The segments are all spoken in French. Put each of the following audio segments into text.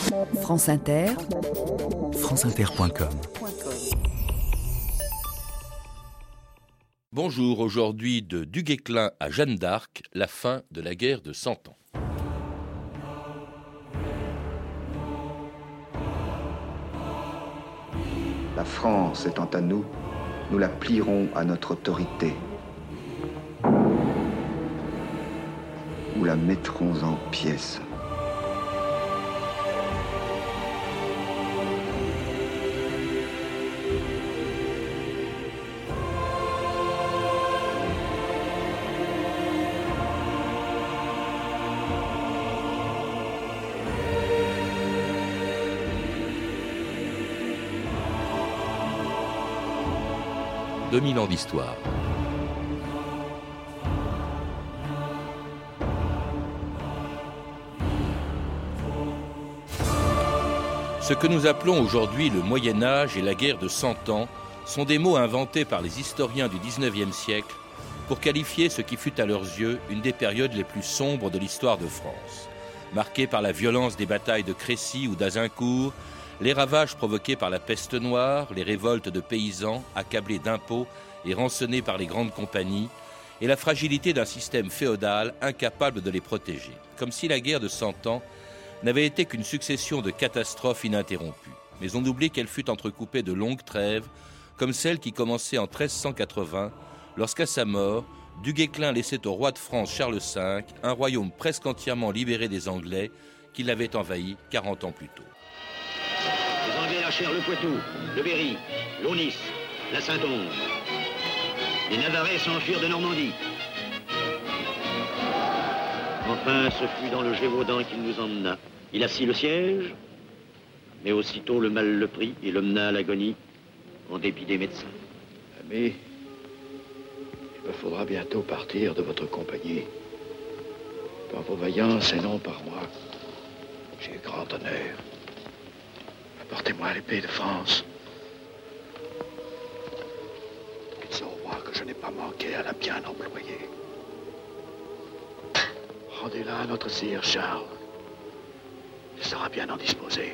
France Inter, franceinter.com. Bonjour, aujourd'hui de Duguesclin à Jeanne d'Arc, la fin de la guerre de 100 ans. La France étant à nous, nous la plierons à notre autorité. Nous la mettrons en pièces. « 2000 ans d'histoire. Ce que nous appelons aujourd'hui le Moyen-Âge et la guerre de 100 ans sont des mots inventés par les historiens du XIXe siècle pour qualifier ce qui fut à leurs yeux une des périodes les plus sombres de l'histoire de France, marquée par la violence des batailles de Crécy ou d'Azincourt, les ravages provoqués par la peste noire, les révoltes de paysans accablés d'impôts et rançonnés par les grandes compagnies, et la fragilité d'un système féodal incapable de les protéger, comme si la guerre de 100 ans n'avait été qu'une succession de catastrophes ininterrompues. Mais on oublie qu'elle fut entrecoupée de longues trêves, comme celle qui commençait en 1380, lorsqu'à sa mort, Duguesclin laissait au roi de France Charles V un royaume presque entièrement libéré des Anglais qui l'avaient envahi 40 ans plus tôt. Les Anglais lâchèrent le Poitou, le Berry, l'Aunis, la Saintonge. Les Navarrais s'enfuirent de Normandie. Enfin, ce fut dans le Gévaudan qu'il nous emmena. Il assit le siège, mais aussitôt le mal le prit et le mena à l'agonie, en dépit des médecins. Ami, il me faudra bientôt partir de votre compagnie. Par vos vaillances et non par moi, j'ai grand honneur. Apportez-moi l'épée de France. Qu'ils sauront voir que je n'ai pas manqué à la bien employer. Rendez-la à notre sire Charles. Il sera bien en disposer.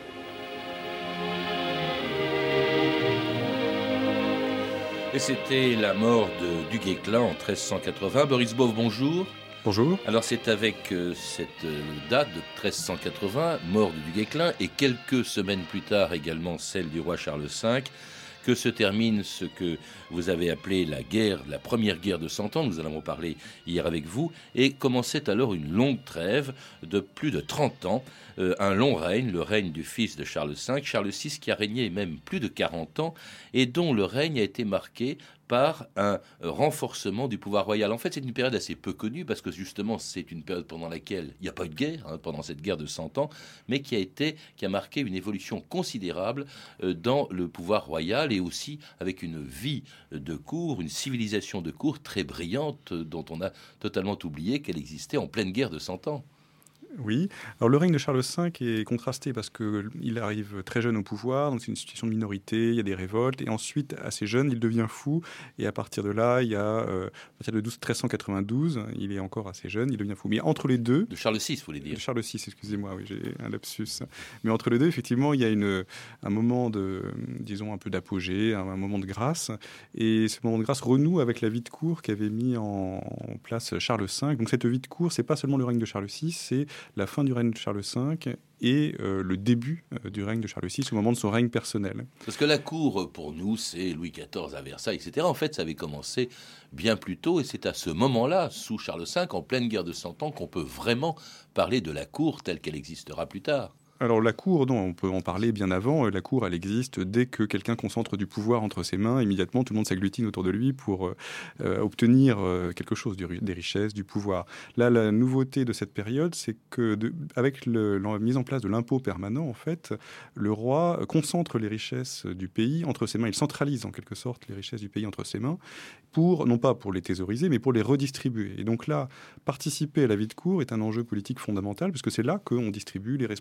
Et c'était la mort de Duguesclin en 1380. Boris Bove, bonjour. Bonjour. Alors c'est avec cette date de 1380, mort de Duguesclin, et quelques semaines plus tard également celle du roi Charles V, que se termine ce que vous avez appelé la première guerre de 100 ans, nous en avons parlé hier avec vous, et commençait alors une longue trêve de plus de 30 ans, un long règne, le règne du fils de Charles V, Charles VI qui a régné même plus de 40 ans, et dont le règne a été marqué par un renforcement du pouvoir royal. En fait, c'est une période assez peu connue, parce que justement, c'est une période pendant laquelle il n'y a pas eu de guerre, pendant cette guerre de 100 ans, mais qui a marqué une évolution considérable dans le pouvoir royal, et aussi avec une vie de cour, une civilisation de cour très brillante, dont on a totalement oublié qu'elle existait en pleine guerre de 100 ans. Oui, alors le règne de Charles V est contrasté parce qu'il arrive très jeune au pouvoir, donc c'est une situation de minorité, il y a des révoltes, et ensuite, assez jeune, il devient fou, et à partir de là, il y a, à partir de 1392, il est encore assez jeune, il devient fou. Mais entre les deux... De Charles VI, vous voulez dire. De Charles VI, excusez-moi, oui, j'ai un lapsus. Mais entre les deux, effectivement, il y a un moment disons, un peu d'apogée, un moment de grâce, et ce moment de grâce renoue avec la vie de cour qu'avait mis en place Charles V. Donc cette vie de cour, c'est pas seulement le règne de Charles VI, c'est la fin du règne de Charles V et le début du règne de Charles VI au moment de son règne personnel. Parce que la cour, pour nous, c'est Louis XIV à Versailles, etc. En fait, ça avait commencé bien plus tôt, et c'est à ce moment-là, sous Charles V, en pleine guerre de 100 ans, qu'on peut vraiment parler de la cour telle qu'elle existera plus tard. Alors la cour, non, on peut en parler bien avant. La cour, elle existe dès que quelqu'un concentre du pouvoir entre ses mains. Immédiatement, tout le monde s'agglutine autour de lui pour obtenir quelque chose, des richesses, du pouvoir. Là, la nouveauté de cette période, c'est que avec la mise en place de l'impôt permanent, en fait, le roi concentre les richesses du pays entre ses mains. Il centralise en quelque sorte les richesses du pays entre ses mains, non pas pour les thésauriser, mais pour les redistribuer. Et donc là, participer à la vie de cour est un enjeu politique fondamental, parce que c'est là qu'on distribue les responsabilités,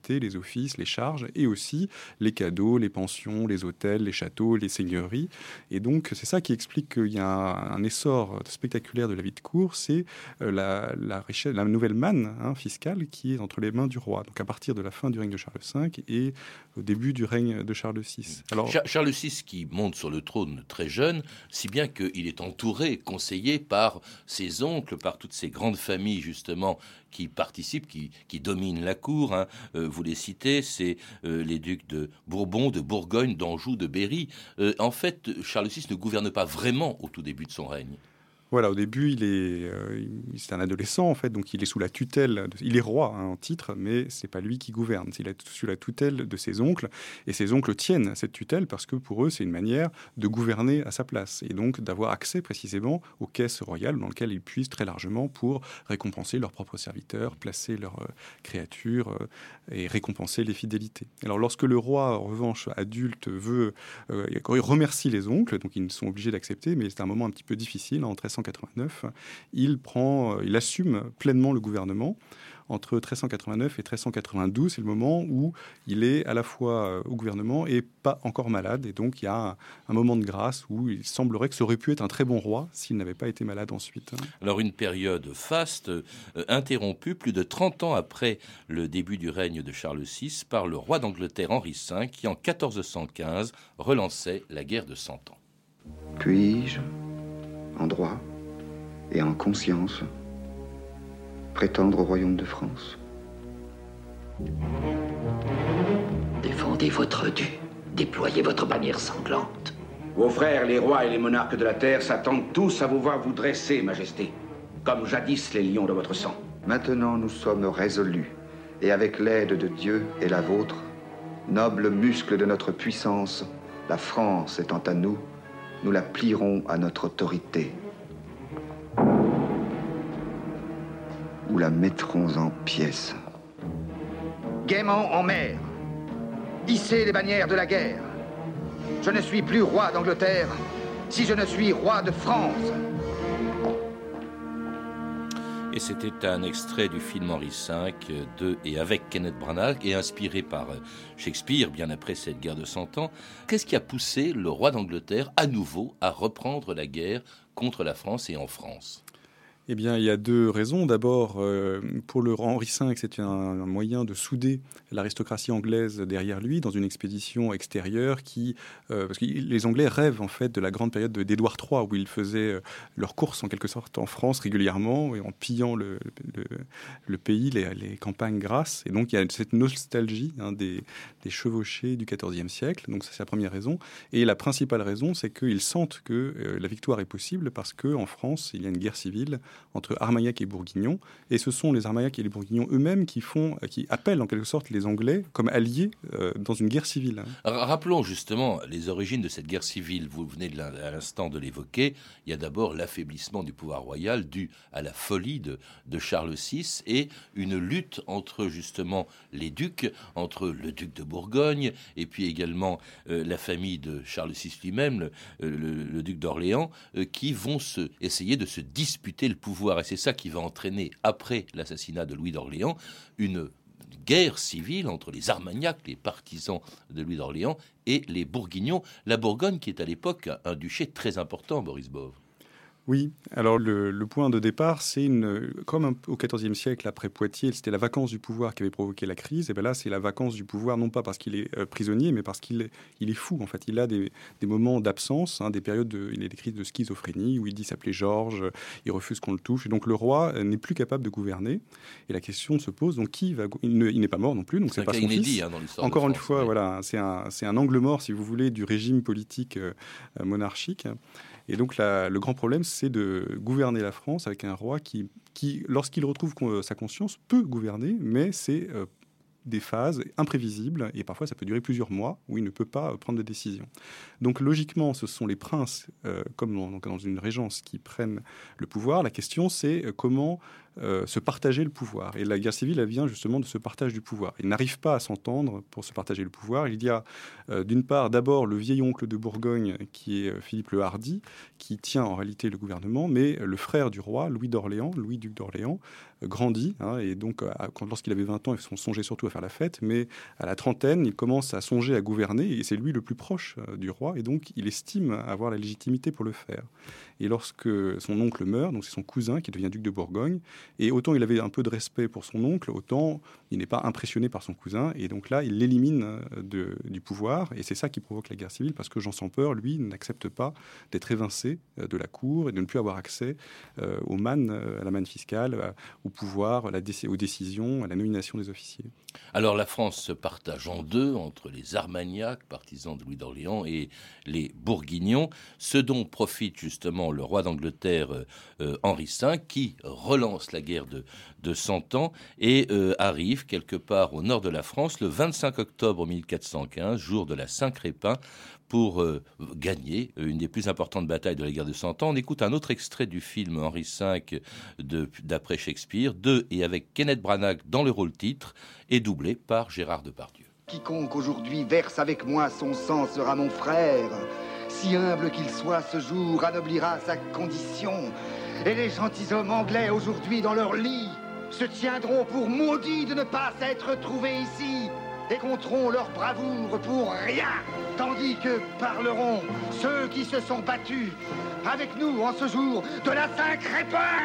responsabilités, les offices, les charges, et aussi les cadeaux, les pensions, les hôtels, les châteaux, les seigneuries. Et donc, c'est ça qui explique qu'il y a un essor spectaculaire de la vie de cour, c'est la richesse, la nouvelle manne fiscale qui est entre les mains du roi. Donc, à partir de la fin du règne de Charles V et au début du règne de Charles VI. Alors, Charles VI qui monte sur le trône très jeune, si bien qu'il est entouré, conseillé par ses oncles, par toutes ces grandes familles justement qui participent, qui dominent la cour. Vous les citez, c'est les ducs de Bourbon, de Bourgogne, d'Anjou, de Berry. En fait, Charles VI ne gouverne pas vraiment au tout début de son règne. Voilà, au début, c'est un adolescent, en fait, donc il est sous la tutelle, il est roi en titre, mais c'est pas lui qui gouverne, il est sous la tutelle de ses oncles, et ses oncles tiennent à cette tutelle parce que pour eux, c'est une manière de gouverner à sa place, et donc d'avoir accès précisément aux caisses royales dans lesquelles ils puissent très largement pour récompenser leurs propres serviteurs, placer leurs créatures et récompenser les fidélités. Alors lorsque le roi, en revanche, adulte, il remercie les oncles, donc ils sont obligés d'accepter, mais c'est un moment un petit peu difficile, en 1389, il assume pleinement le gouvernement. Entre 1389 et 1392, c'est le moment où il est à la fois au gouvernement et pas encore malade. Et donc, il y a un moment de grâce où il semblerait que ça aurait pu être un très bon roi s'il n'avait pas été malade ensuite. Alors, une période faste, interrompue plus de 30 ans après le début du règne de Charles VI par le roi d'Angleterre Henri V, qui en 1415 relançait la guerre de 100 ans. Puis-je, en droit et en conscience, prétendre au royaume de France? Défendez votre dû, déployez votre bannière sanglante. Vos frères, les rois et les monarques de la terre, s'attendent tous à vous voir vous dresser, Majesté, comme jadis les lions de votre sang. Maintenant, nous sommes résolus, et avec l'aide de Dieu et la vôtre, nobles muscles de notre puissance, la France étant à nous, nous la plierons à notre autorité. Ou la mettrons en pièces. Gaiement en mer, hissez les bannières de la guerre. Je ne suis plus roi d'Angleterre si je ne suis roi de France. Et c'était un extrait du film Henri V de et avec Kenneth Branagh et inspiré par Shakespeare bien après cette guerre de 100 ans. Qu'est-ce qui a poussé le roi d'Angleterre à nouveau à reprendre la guerre contre la France et en France ? Eh bien, il y a deux raisons. D'abord, pour le Henri V, c'était un moyen de souder l'aristocratie anglaise derrière lui dans une expédition extérieure parce que les Anglais rêvent en fait de la grande période d'Édouard III où ils faisaient leurs courses en quelque sorte en France régulièrement et en pillant le pays, les campagnes grasses. Et donc, il y a cette nostalgie des chevauchés du XIVe siècle. Donc, ça, c'est la première raison. Et la principale raison, c'est qu'ils sentent que la victoire est possible parce qu'en France, il y a une guerre civile entre Armagnac et Bourguignon, et ce sont les Armagnac et les Bourguignons eux-mêmes qui appellent en quelque sorte les Anglais comme alliés dans une guerre civile. Rappelons justement les origines de cette guerre civile. Vous venez à l'instant de l'évoquer. Il y a d'abord l'affaiblissement du pouvoir royal dû à la folie de Charles VI et une lutte entre justement les ducs, entre le duc de Bourgogne et puis également la famille de Charles VI lui-même, le duc d'Orléans, qui vont essayer de se disputer le pouvoir. Et c'est ça qui va entraîner, après l'assassinat de Louis d'Orléans, une guerre civile entre les Armagnacs, les partisans de Louis d'Orléans, et les Bourguignons. La Bourgogne, qui est à l'époque un duché très important, Boris Bove. Oui, alors le point de départ, c'est comme au XIVe siècle, après Poitiers, c'était la vacance du pouvoir qui avait provoqué la crise, et bien là, c'est la vacance du pouvoir, non pas parce qu'il est prisonnier, mais parce qu'il est fou, en fait. Il a des moments d'absence, des périodes, il a des crises de schizophrénie, où il dit s'appeler Georges, il refuse qu'on le touche, et donc le roi n'est plus capable de gouverner, et la question se pose, donc qui va... Il n'est pas mort non plus, donc c'est pas son inédit, fils. Dans l'histoire Encore de une France, fois, oui. voilà, c'est un angle mort, si vous voulez, du régime politique monarchique. Et donc, le grand problème, c'est de gouverner la France avec un roi qui lorsqu'il retrouve sa conscience, peut gouverner, mais c'est des phases imprévisibles, et parfois ça peut durer plusieurs mois, où il ne peut pas prendre de décision. Donc, logiquement, ce sont les princes, comme dans une régence, qui prennent le pouvoir. La question, c'est comment se partager le pouvoir. Et la guerre civile, elle vient justement de ce partage du pouvoir. Ils n'arrivent pas à s'entendre pour se partager le pouvoir. Il y a d'une part d'abord le vieil oncle de Bourgogne qui est Philippe le Hardi, qui tient en réalité le gouvernement, mais le frère du roi, Louis duc d'Orléans, grandit, et donc lorsqu'il avait 20 ans, il songeait surtout à faire la fête, mais à la trentaine, il commence à songer à gouverner, et c'est lui le plus proche du roi, et donc il estime avoir la légitimité pour le faire. Et lorsque son oncle meurt, donc c'est son cousin qui devient duc de Bourgogne, et autant il avait un peu de respect pour son oncle, autant il n'est pas impressionné par son cousin, et donc là, il l'élimine du pouvoir, et c'est ça qui provoque la guerre civile, parce que Jean sans peur, lui, n'accepte pas d'être évincé de la cour et de ne plus avoir accès à la manne fiscale, au pouvoir, aux décisions, à la nomination des officiers. Alors la France se partage en deux entre les Armagnacs, partisans de Louis d'Orléans, et les Bourguignons, ce dont profite justement le roi d'Angleterre Henri V, qui relance la guerre de 100 ans et arrive quelque part au nord de la France le 25 octobre 1415, jour de la Saint-Crépin, pour gagner une des plus importantes batailles de la guerre de 100 ans. On écoute un autre extrait du film Henri V d'après Shakespeare, et avec Kenneth Branagh dans le rôle titre, et doublé par Gérard Depardieu. Quiconque aujourd'hui verse avec moi son sang sera mon frère. Si humble qu'il soit, ce jour anoblira sa condition. Et les gentilshommes anglais aujourd'hui dans leur lit se tiendront pour maudits de ne pas s'être trouvés ici et compteront leur bravoure pour rien, tandis que parleront ceux qui se sont battus avec nous en ce jour de la Saint-Crépin.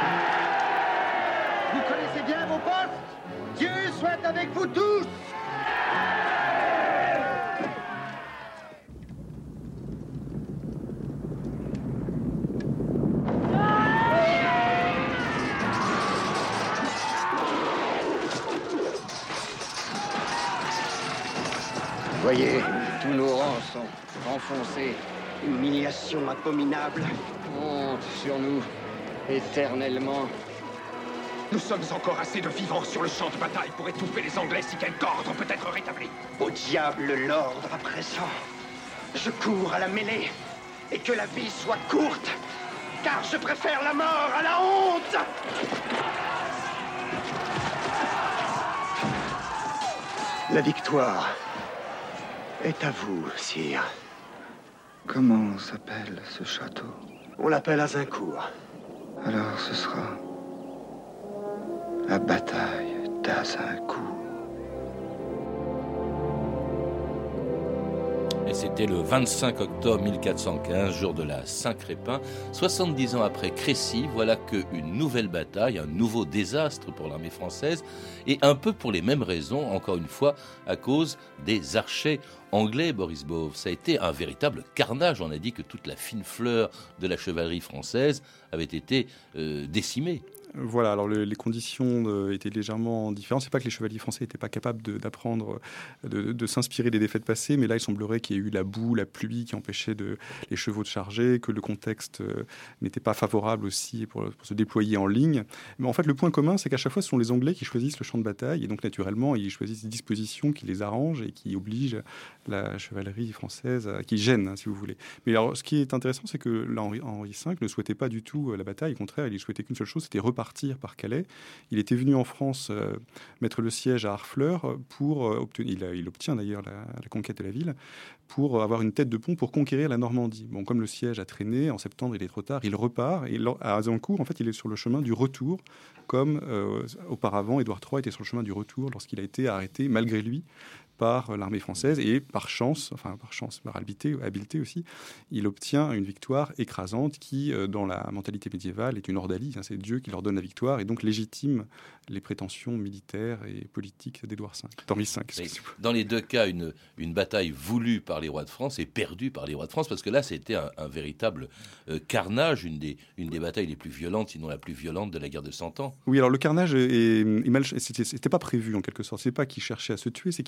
Vous connaissez bien vos postes? Dieu soit avec vous tous. Voyez, tous nos rangs sont enfoncés. Humiliation abominable. Honte sur nous, éternellement. Nous sommes encore assez de vivants sur le champ de bataille pour étouffer les Anglais si quelque ordre peut être rétabli. Au diable l'ordre à présent. Je cours à la mêlée. Et que la vie soit courte. Car je préfère la mort à la honte. La victoire est à vous, sire. Comment s'appelle ce château? On l'appelle Azincourt. Alors ce sera la bataille d'Azincourt. Et c'était le 25 octobre 1415, jour de la Saint-Crépin. 70 ans après Crécy, voilà qu'une nouvelle bataille, un nouveau désastre pour l'armée française, et un peu pour les mêmes raisons, encore une fois, à cause des archers anglais, Boris Bove. Ça a été un véritable carnage. On a dit que toute la fine fleur de la chevalerie française avait été décimée. Voilà, alors les conditions étaient légèrement différentes. C'est pas que les chevaliers français n'étaient pas capables d'apprendre, de s'inspirer des défaites passées, mais là, il semblerait qu'il y ait eu la boue, la pluie qui empêchait les chevaux de charger, que le contexte n'était pas favorable aussi pour se déployer en ligne. Mais en fait, le point commun, c'est qu'à chaque fois, ce sont les Anglais qui choisissent le champ de bataille, et donc naturellement, ils choisissent des dispositions qui les arrangent et qui obligent la chevalerie française, qui gênent, si vous voulez. Mais alors, ce qui est intéressant, c'est que là, Henri V ne souhaitait pas du tout la bataille. Au contraire, il souhaitait qu'une seule chose, c'était repartir par Calais. Il était venu en France mettre le siège à Harfleur pour obtenir, il obtient d'ailleurs la conquête de la ville, pour avoir une tête de pont pour conquérir la Normandie. Bon, comme le siège a traîné, en septembre il est trop tard, il repart, et à Azincourt, en fait, il est sur le chemin du retour, comme auparavant, Édouard III était sur le chemin du retour lorsqu'il a été arrêté, malgré lui, par l'armée française, et par habileté aussi, il obtient une victoire écrasante qui, dans la mentalité médiévale, est une ordalie, c'est Dieu qui leur donne la victoire, et donc légitime les prétentions militaires et politiques d'Édouard V, d'Henri V. Dans les deux cas, une bataille voulue par les rois de France et perdue par les rois de France, parce que là, c'était un véritable carnage, une des batailles les plus violentes, sinon la plus violente de la guerre de 100 ans. Oui, alors le carnage c'était pas prévu en quelque sorte. C'est pas qu'ils cherchaient à se tuer, c'est qu'ils avaient fait beaucoup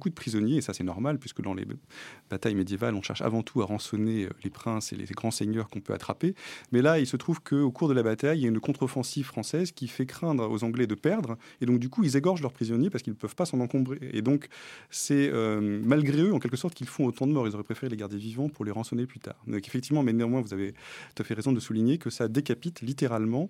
beaucoup de prisonniers, et ça c'est normal, puisque dans les batailles médiévales, on cherche avant tout à rançonner les princes et les grands seigneurs qu'on peut attraper. Mais là, il se trouve qu'au cours de la bataille, il y a une contre-offensive française qui fait craindre aux Anglais de perdre, et donc du coup, ils égorgent leurs prisonniers parce qu'ils ne peuvent pas s'en encombrer. Et donc, c'est malgré eux, en quelque sorte, qu'ils font autant de morts. Ils auraient préféré les garder vivants pour les rançonner plus tard. Donc effectivement, mais néanmoins, vous avez tout à fait raison de souligner que ça décapite littéralement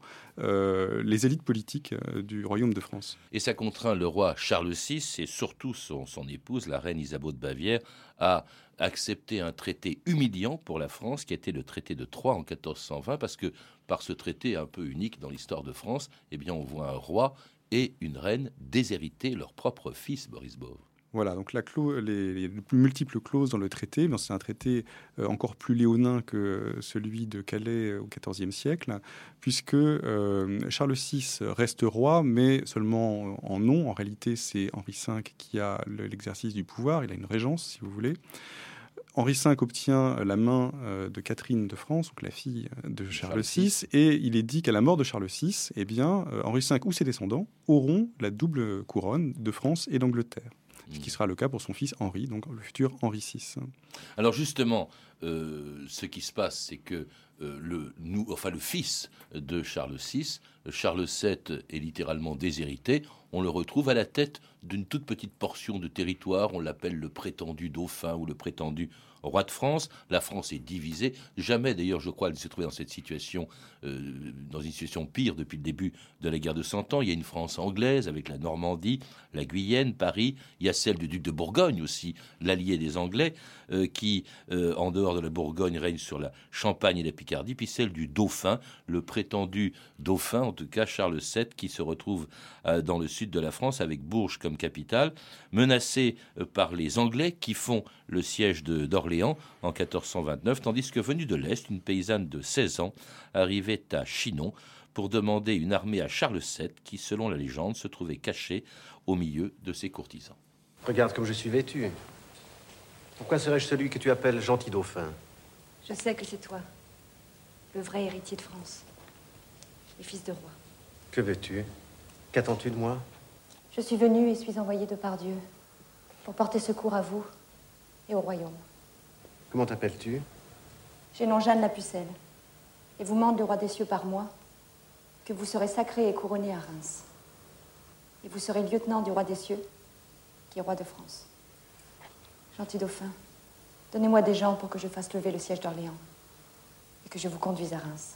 les élites politiques du royaume de France. Et ça contraint le roi Charles VI et surtout son épouse, la reine Isabeau de Bavière, à accepter un traité humiliant pour la France, qui était le traité de Troyes en 1420, parce que par ce traité un peu unique dans l'histoire de France, eh bien, on voit un roi et une reine déshériter leur propre fils, Boris Bove. Voilà, donc les plus multiples clauses dans le traité, c'est un traité encore plus léonin que celui de Calais au XIVe siècle, puisque Charles VI reste roi, mais seulement en nom. En réalité, c'est Henri V qui a l'exercice du pouvoir, il a une régence, si vous voulez. Henri V obtient la main de Catherine de France, donc la fille de Charles VI, et il est dit qu'à la mort de Charles VI, eh bien, Henri V ou ses descendants auront la double couronne de France et d'Angleterre. Ce qui sera le cas pour son fils Henri, donc le futur Henri VI. Alors justement, ce qui se passe, c'est que le fils de Charles VI, Charles VII, est littéralement déshérité. On le retrouve à la tête d'une toute petite portion de territoire. On l'appelle le prétendu dauphin ou le prétendu roi de France. La France est divisée. Jamais, d'ailleurs, je crois, elle s'est trouvée dans cette situation, dans une situation pire depuis le début de la guerre de 100 ans. Il y a une France anglaise avec la Normandie, la Guyenne, Paris. Il y a celle du duc de Bourgogne aussi, l'allié des Anglais, qui, en dehors de la Bourgogne, règne sur la Champagne et la Picardie. Puis celle du dauphin, le prétendu dauphin, en tout cas Charles VII, qui se retrouve dans le sud de la France avec Bourges comme capitale, menacé par les Anglais qui font le siège d'Orléans en 1429, tandis que venue de l'Est, une paysanne de 16 ans arrivait à Chinon pour demander une armée à Charles VII qui, selon la légende, se trouvait caché au milieu de ses courtisans. Regarde comme je suis vêtu. Pourquoi serais-je celui que tu appelles gentil dauphin? Je sais que c'est toi, le vrai héritier de France, et fils de roi. Que veux-tu? Qu'attends-tu de moi? Je suis venu et suis envoyé de par Dieu pour porter secours à vous et au royaume. Comment t'appelles-tu? J'ai nom Jeanne la Pucelle, et vous mande le roi des cieux par moi que vous serez sacré et couronné à Reims. Et vous serez lieutenant du roi des cieux, qui est roi de France. Gentil dauphin, donnez-moi des gens pour que je fasse lever le siège d'Orléans et que je vous conduise à Reims.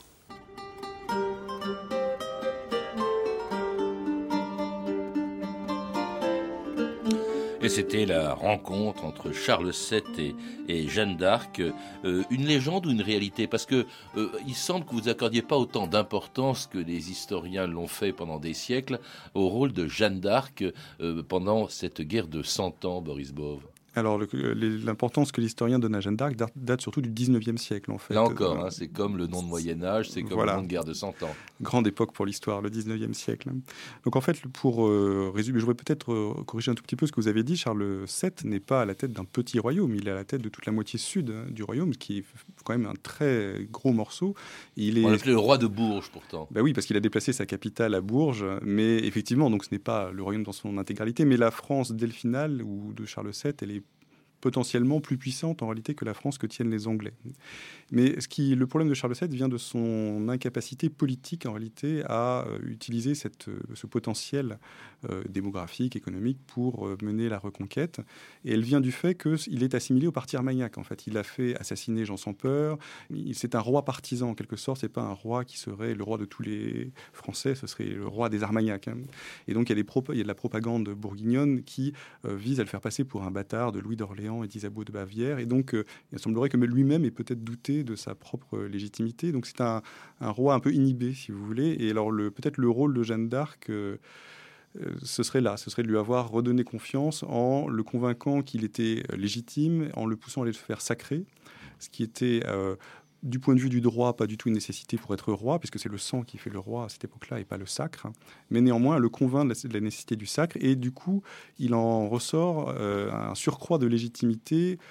Et c'était la rencontre entre Charles VII et Jeanne d'Arc, une légende ou une réalité? Parce que il semble que vous accordiez pas autant d'importance que les historiens l'ont fait pendant des siècles au rôle de Jeanne d'Arc pendant cette guerre de 100 ans, Boris Bove. Alors, l'importance que l'historien donne à Jeanne d'Arc date surtout du 19e siècle, en fait. Là encore, c'est comme le nom de Moyen-Âge, c'est comme le nom de guerre de 100 ans. Grande époque pour l'histoire, le 19e siècle. Donc, en fait, pour résumer, je voudrais peut-être corriger un tout petit peu ce que vous avez dit. Charles VII n'est pas à la tête d'un petit royaume, il est à la tête de toute la moitié sud du royaume, ce qui est quand même un très gros morceau. On l'appelait le roi de Bourges, pourtant. Ben oui, parce qu'il a déplacé sa capitale à Bourges, mais effectivement, donc ce n'est pas le royaume dans son intégralité, mais la France delphinale ou de Charles VII, elle est potentiellement plus puissante en réalité que la France que tiennent les Anglais. Mais le problème de Charles VII vient de son incapacité politique en réalité à utiliser ce potentiel démographique, économique pour mener la reconquête. Et elle vient du fait qu'il est assimilé au parti Armagnac. En fait, il a fait assassiner Jean sans peur. C'est un roi partisan en quelque sorte. C'est pas un roi qui serait le roi de tous les Français. Ce serait le roi des Armagnacs. Et donc il y a de la propagande bourguignonne qui vise à le faire passer pour un bâtard de Louis d'Orléans et d'Isabeau de Bavière. Et donc il semblerait que lui-même ait peut-être douté de sa propre légitimité. Donc c'est un roi un peu inhibé, si vous voulez. Et alors peut-être le rôle de Jeanne d'Arc, ce serait de lui avoir redonné confiance en le convainquant qu'il était légitime, en le poussant à aller se faire sacrer, ce qui était du point de vue du droit, pas du tout une nécessité pour être roi, puisque c'est le sang qui fait le roi à cette époque-là et pas le sacre. Mais néanmoins, le convainc de la nécessité du sacre, et du coup, il en ressort un surcroît de légitimité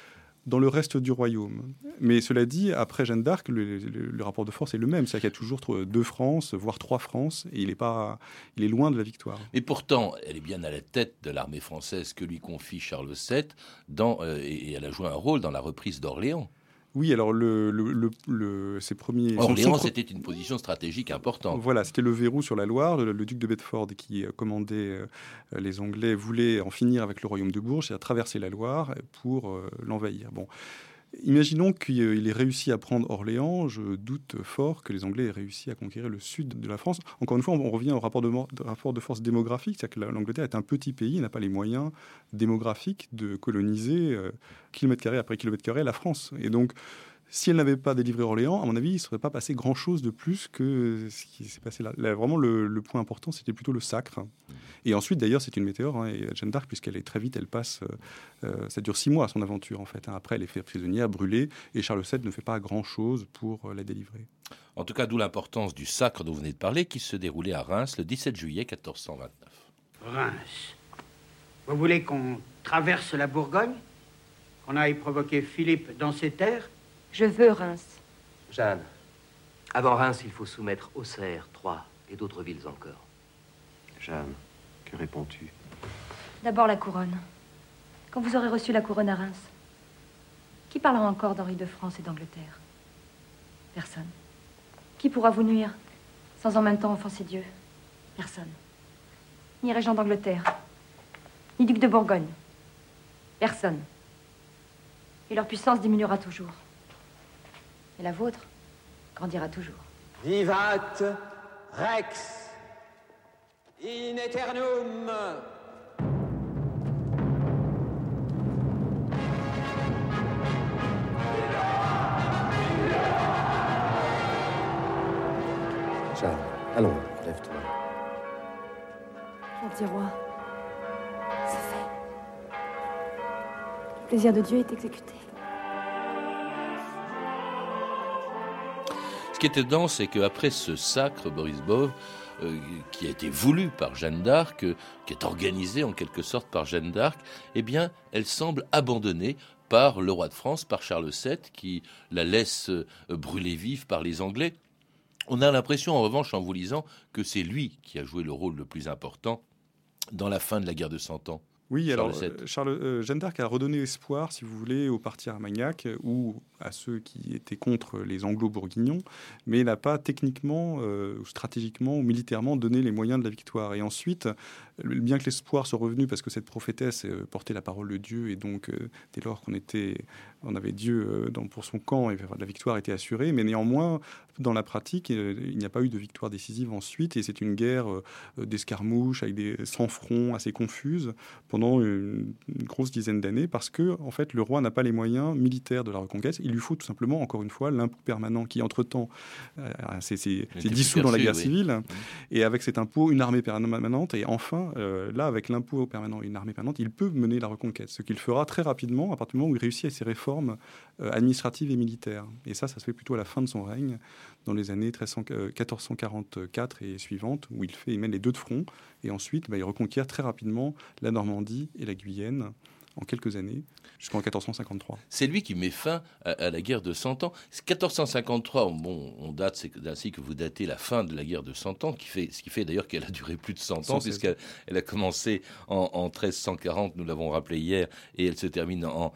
dans le reste du royaume. Mais cela dit, après Jeanne d'Arc, le rapport de force est le même. C'est-à-dire qu'il y a toujours 2 France, voire 3 France, et il est loin de la victoire. Mais pourtant, elle est bien à la tête de l'armée française que lui confie Charles VII, et elle a joué un rôle dans la reprise d'Orléans. Oui, alors ses premiers... Orléans, c'était une position stratégique importante. Voilà, c'était le verrou sur la Loire. Le duc de Bedford, qui commandait les Anglais, voulait en finir avec le royaume de Bourges, c'est-à-dire traverser la Loire pour l'envahir. Bon. Imaginons qu'il ait réussi à prendre Orléans. Je doute fort que les Anglais aient réussi à conquérir le sud de la France. Encore une fois, on revient au rapport de force démographique. C'est-à-dire que l'Angleterre est un petit pays, n'a pas les moyens démographiques de coloniser kilomètre carré après kilomètre carré la France. Et donc, si elle n'avait pas délivré Orléans, à mon avis, il ne serait pas passé grand-chose de plus que ce qui s'est passé là. Vraiment, le point important, c'était plutôt le sacre. Et ensuite, d'ailleurs, c'est une météore. Et Jeanne d'Arc, puisqu'elle est très vite, elle passe... ça dure 6 mois, son aventure, en fait. Après, elle est faite prisonnière, brûlée. Et Charles VII ne fait pas grand-chose pour la délivrer. En tout cas, d'où l'importance du sacre dont vous venez de parler, qui se déroulait à Reims le 17 juillet 1429. Reims. Vous voulez qu'on traverse la Bourgogne? Qu'on aille provoquer Philippe dans ses terres? Je veux Reims. Jeanne, avant Reims, il faut soumettre Auxerre, Troyes et d'autres villes encore. Jeanne, que réponds-tu? D'abord la couronne. Quand vous aurez reçu la couronne à Reims, qui parlera encore d'Henri de France et d'Angleterre? Personne. Qui pourra vous nuire sans en même temps offenser Dieu? Personne. Ni régent d'Angleterre, ni duc de Bourgogne. Personne. Et leur puissance diminuera toujours. Et la vôtre grandira toujours. Vivat Rex in aeternum. Jeanne, allons, lève-toi. Gentil roi, c'est fait. Le plaisir de Dieu est exécuté. Ce qui est étonnant, c'est qu'après ce sacre, Boris Bove, qui a été voulu par Jeanne d'Arc, qui est organisé en quelque sorte par Jeanne d'Arc, eh bien, elle semble abandonnée par le roi de France, par Charles VII, qui la laisse brûler vive par les Anglais. On a l'impression, en revanche, en vous lisant, que c'est lui qui a joué le rôle le plus important dans la fin de la guerre de 100 ans. Oui, alors Jeanne d'Arc a redonné espoir, si vous voulez, aux partis armagnacs ou à ceux qui étaient contre les Anglo-Bourguignons, mais n'a pas techniquement, stratégiquement ou militairement donné les moyens de la victoire. Et ensuite, bien que l'espoir soit revenu, parce que cette prophétesse portait la parole de Dieu, et donc dès lors on avait Dieu pour son camp, et la victoire était assurée, mais néanmoins, dans la pratique, il n'y a pas eu de victoire décisive ensuite, et c'est une guerre d'escarmouches, avec des sans-fronts assez confuses, pendant une grosse dizaine d'années, parce que en fait, le roi n'a pas les moyens militaires de la reconquête. Il lui faut tout simplement, encore une fois, l'impôt permanent qui, entre-temps, s'est dissous dans la guerre civile. Et avec cet impôt, une armée permanente. Et enfin, là, avec l'impôt permanent et une armée permanente, il peut mener la reconquête. Ce qu'il fera très rapidement, à partir du moment où il réussit à ses réformes administratives et militaires. Et ça se fait plutôt à la fin de son règne, dans les années 1444 et suivantes, où il mène les 2 de front. Et ensuite, il reconquiert très rapidement la Normandie et la Guyenne en quelques années, jusqu'en 1453. C'est lui qui met fin à la guerre de 100 ans. 1453, on date, c'est ainsi que vous datez la fin de la guerre de 100 ans, ce qui fait d'ailleurs qu'elle a duré plus de 100 ans, puisqu'elle a commencé en 1340, nous l'avons rappelé hier, et elle se termine en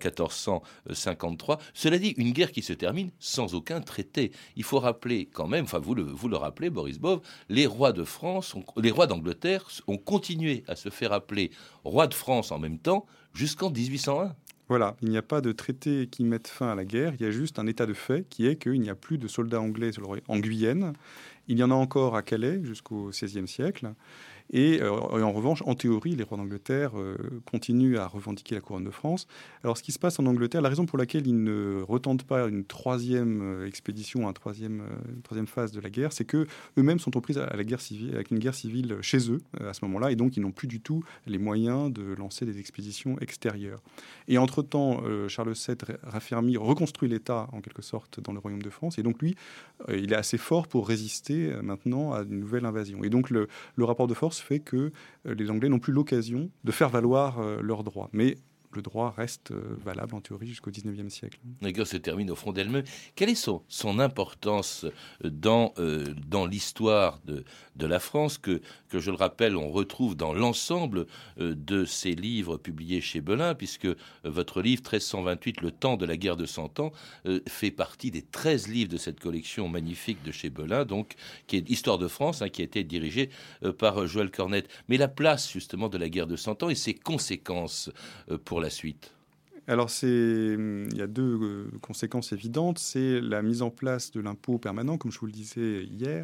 1453. Cela dit, une guerre qui se termine sans aucun traité. Il faut rappeler quand même, enfin vous le rappelez, Boris Bove, les rois de France, les rois d'Angleterre ont continué à se faire appeler rois de France en même temps, jusqu'en 1801. Voilà, il n'y a pas de traité qui mette fin à la guerre, il y a juste un état de fait qui est qu'il n'y a plus de soldats anglais en Guyenne. Il y en a encore à Calais jusqu'au XVIe siècle. Et en revanche, en théorie, les rois d'Angleterre continuent à revendiquer la couronne de France. Alors, ce qui se passe en Angleterre, la raison pour laquelle ils ne retentent pas une troisième expédition, une troisième phase de la guerre, c'est que eux-mêmes sont aux prises à la guerre civile, avec une guerre civile chez eux à ce moment-là, et donc ils n'ont plus du tout les moyens de lancer des expéditions extérieures. Et entre-temps, Charles VII raffermit, reconstruit l'État en quelque sorte dans le royaume de France, et donc lui, il est assez fort pour résister maintenant à une nouvelle invasion. Et donc le rapport de force fait que les Anglais n'ont plus l'occasion de faire valoir leurs droits. Mais le droit reste valable en théorie jusqu'au XIXe siècle. La guerre se termine au front d'Elmeux. Quelle est son importance dans l'histoire de la France que, je le rappelle, on retrouve dans l'ensemble de ces livres publiés chez Belin, puisque votre livre 1328, Le temps de la guerre de 100 ans, fait partie des 13 livres de cette collection magnifique de chez Belin, donc, qui est Histoire de France, qui a été dirigée par Joël Cornette. Mais la place, justement, de la guerre de 100 ans et ses conséquences pour la suite. Alors, il y a deux conséquences évidentes. C'est la mise en place de l'impôt permanent, comme je vous le disais hier.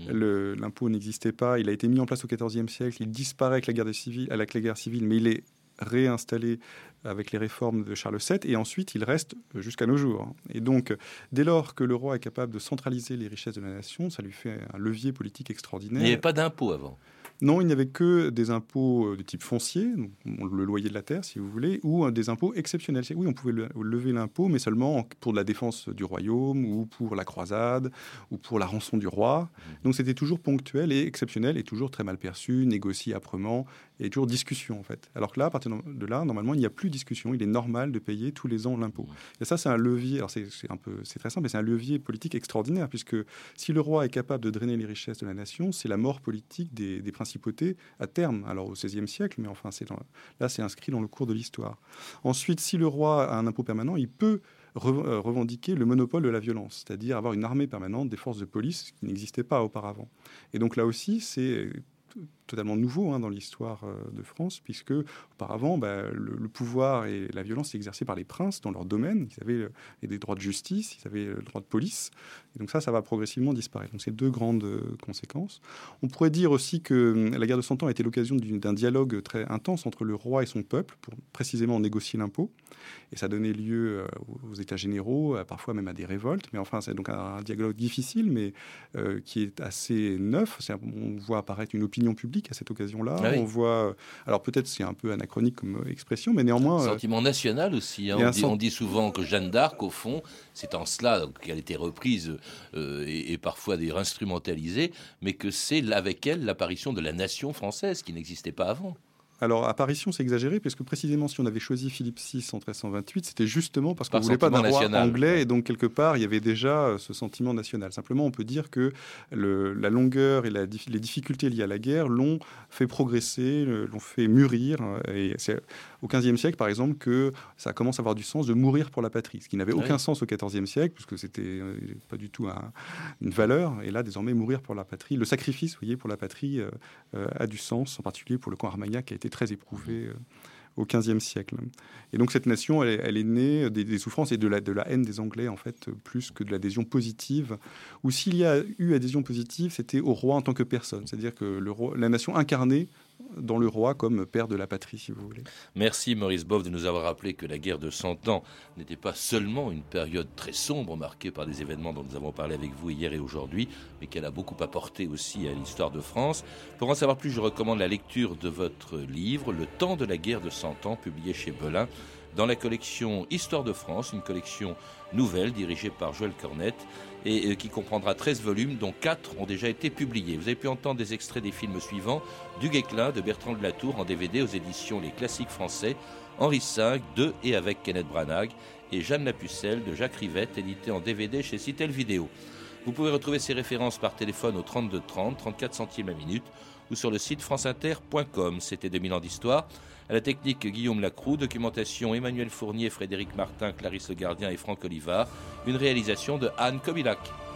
L'impôt n'existait pas. Il a été mis en place au XIVe siècle. Il disparaît avec la guerre civile, mais il est réinstallé avec les réformes de Charles VII, et ensuite il reste jusqu'à nos jours. Et donc, dès lors que le roi est capable de centraliser les richesses de la nation, ça lui fait un levier politique extraordinaire. Il n'y avait pas d'impôt avant. Non, il n'y avait que des impôts de type foncier, le loyer de la terre, si vous voulez, ou des impôts exceptionnels. Oui, on pouvait lever l'impôt, mais seulement pour de la défense du royaume, ou pour la croisade, ou pour la rançon du roi. Donc c'était toujours ponctuel et exceptionnel, et toujours très mal perçu, négocié âprement, et toujours discussion, en fait. Alors que là, à partir de là, normalement, il n'y a plus de discussion. Il est normal de payer tous les ans l'impôt. Et ça, c'est un levier, alors c'est très simple, mais c'est un levier politique extraordinaire, puisque si le roi est capable de drainer les richesses de la nation, c'est la mort politique des principautés à terme, alors au XVIe siècle, mais enfin, là, c'est inscrit dans le cours de l'histoire. Ensuite, si le roi a un impôt permanent, il peut revendiquer le monopole de la violence, c'est-à-dire avoir une armée permanente des forces de police qui n'existait pas auparavant. Et donc là aussi, c'est totalement nouveau dans l'histoire de France, puisque auparavant, le pouvoir et la violence s'exerçaient par les princes dans leur domaine. Ils avaient des droits de justice, ils avaient le droit de police. Et donc ça va progressivement disparaître. Donc c'est deux grandes conséquences. On pourrait dire aussi que la guerre de 100 ans a été l'occasion d'un dialogue très intense entre le roi et son peuple pour précisément négocier l'impôt. Et ça donnait lieu aux états généraux, parfois même à des révoltes. Mais enfin, c'est donc un dialogue difficile, mais qui est assez neuf. On voit apparaître une opinion publique à cette occasion-là. Ah oui. On voit, alors peut-être c'est un peu anachronique comme expression, mais néanmoins... Un sentiment national aussi. On dit souvent que Jeanne d'Arc, au fond, c'est en cela qu'elle a été reprise et parfois instrumentalisée, mais que c'est avec elle l'apparition de la nation française qui n'existait pas avant. Alors, apparition, c'est exagéré, parce que précisément, si on avait choisi Philippe VI en 1328, c'était justement parce qu'on ne voulait pas d'un roi anglais, et donc, quelque part, il y avait déjà ce sentiment national. Simplement, on peut dire que la longueur et les difficultés liées à la guerre l'ont fait progresser, l'ont fait mûrir, et c'est au XVe siècle, par exemple, que ça commence à avoir du sens de mourir pour la patrie, ce qui n'avait aucun sens au XIVe siècle, puisque c'était pas du tout une valeur, et là, désormais, mourir pour la patrie, le sacrifice, vous voyez, pour la patrie a du sens, en particulier pour le camp Armagnac, qui a été très éprouvé au XVe siècle. Et donc cette nation, elle est née des souffrances et de la haine des Anglais, en fait, plus que de l'adhésion positive. Ou s'il y a eu adhésion positive, c'était au roi en tant que personne. C'est-à-dire que la nation incarnée dans le roi comme père de la patrie, si vous voulez. Merci Maurice Boff de nous avoir rappelé que la guerre de 100 ans n'était pas seulement une période très sombre marquée par des événements dont nous avons parlé avec vous hier et aujourd'hui, mais qu'elle a beaucoup apporté aussi à l'histoire de France. Pour en savoir plus, je recommande la lecture de votre livre, Le temps de la guerre de 100 ans, publié chez Belin, dans la collection Histoire de France, une collection nouvelle dirigée par Joël Cornette et qui comprendra 13 volumes, dont 4 ont déjà été publiés. Vous avez pu entendre des extraits des films suivants: Du Guesclin de Bertrand de Latour en DVD aux éditions Les Classiques Français, Henri V de et avec Kenneth Branagh, et Jeanne la Pucelle de Jacques Rivette, édité en DVD chez Citel Vidéo. Vous pouvez retrouver ces références par téléphone au 32 30, 34 centimes la minute, ou sur le site franceinter.com. C'était 2000 ans d'histoire. À la technique, Guillaume Lacroux. Documentation, Emmanuel Fournier, Frédéric Martin, Clarisse Le Gardien et Franck Olivard. Une réalisation de Anne Kobilac.